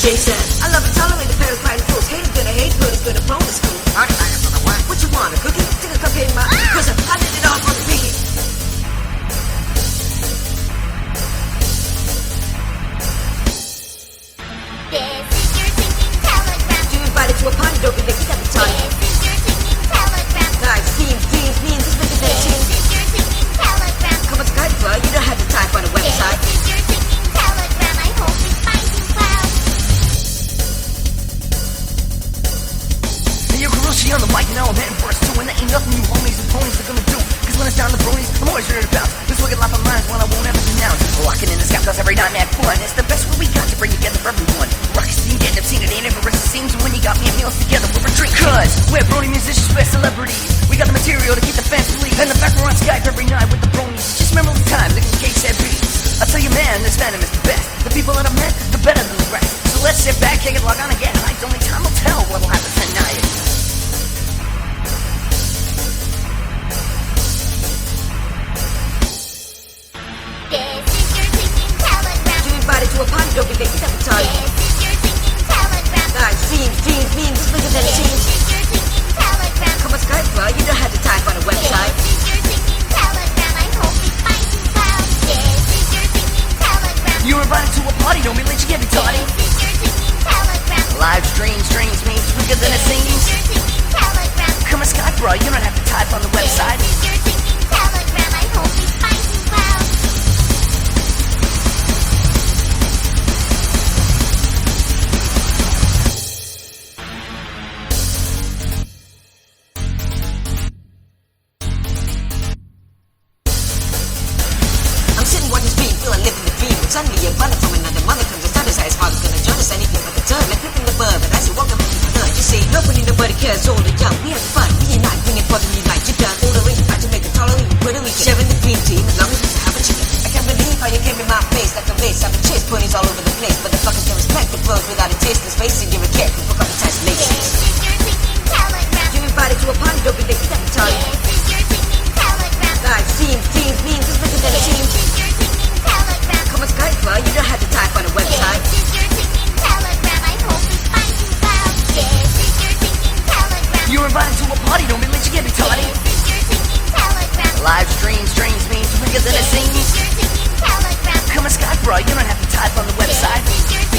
Jason. I love and tolerate the parents, pride, and fools. Haters gonna hate, good is gonna phone to school. Party like for the what? What you want, a cookie? Take a cupcake in my cause I did it all for the biggie. This is your singing telegram. You invited to a party, don't be late, every time. This is your singing telegram. Live streams, dreams, means, this nigga that This change. is your singing telegram. Come on, Skype, bro, you don't have to type on the website. This is your singing telegram. I hope it finds you well. Hey, yo, Karushi on the mic, now I'm heading for us too. And that ain't nothing you homies and ponies are gonna do. Cause when it's down to bronies, I'm always ready to bounce. This wicked life of mine's one I won't ever denounce. Locking in the sky cause every night mad fun. It's the best way we got to bring together everyone. Rock's team getting up, seen it ain't ever as it seems. When you got me and meals together, we're a drink. Cause we're brony musicians, we're celebrities. We got the material to keep the fans pleased. And the fact we're on Skype every night with the bronies. Just remember the time, the case said beats. I tell you man, this venom is the best. The people that I've met, the better than the rest. So let's sit back, kick it, log on again. Like only time will tell what'll happen tonight. This is your singing telegram. You invited to a party, don't be late, every time. This is your singing telegram. Live streams, dreams, means, this nigga that This change. is your singing telegram. Come on, Skype, bro, you don't have to type on the website. This is your singing telegram. I hope it finds you well. This is your singing telegram. You're invited to a party, don't be late, you get me tardy. This is your singing telegram. Live streams, means quicker than it This is seems. your singing telegram. Come on, Skype, bro, you don't have to type on the website. This is your singing telegram. I hope it finds you well. I'm sitting watching stream, feel like living the dream. But suddenly a brother from another mother comes to start us. His father's gonna join us, anything but the turn. Like flipping the bird, but as you walk up into the third, you see nobody cares, old or young. We have fun, we unite, bring it for the new light. You're done, all the way to fight to make a taller, even Puerto Rican. Sharing the dream team, as long as we can have a chicken. I can't believe how you came in my face like a vase. I've been chased ponies all over the place, but the fuckers can respect the pros without a taste. This face and give a care, we fuck up the translation. This is your singing telegram. You invited to a party, don't be late, every time. This is your singing telegram. Live streams, dreams, means, this nigga that This change. is your singing telegram. Come on, Skype, bro, you don't have to type on the website. This is your singing telegram. I hope it finds you well. This is your singing telegram. You're invited to a party, don't be late, you get me tardy. This is your singing telegram. Live streams, means quicker than it This is seems. your singing telegram. Come on, Skype, bro, you don't have to type on the website. This is your